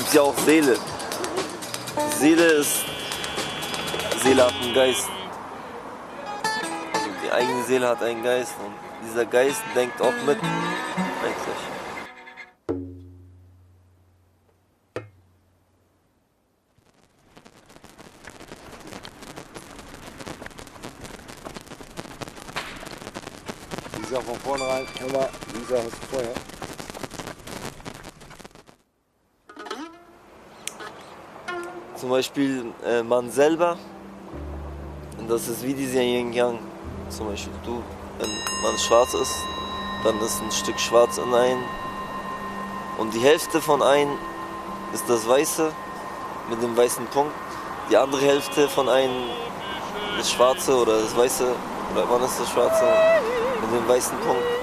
gibt ja auch Seele. Seele hat einen Geist. Also die eigene Seele hat einen Geist und dieser Geist denkt auch mit, eigentlich. Lisa von vornherein, hör mal, Lisa hast du vorher. Zum Beispiel man selber, das ist wie diese Yin-Yang. Zum Beispiel du, wenn man schwarz ist, dann ist ein Stück schwarz in einen. Und die Hälfte von einem ist das Weiße mit dem weißen Punkt. Die andere Hälfte von einem das Schwarze oder das Weiße, oder man ist das Schwarze mit dem weißen Punkt.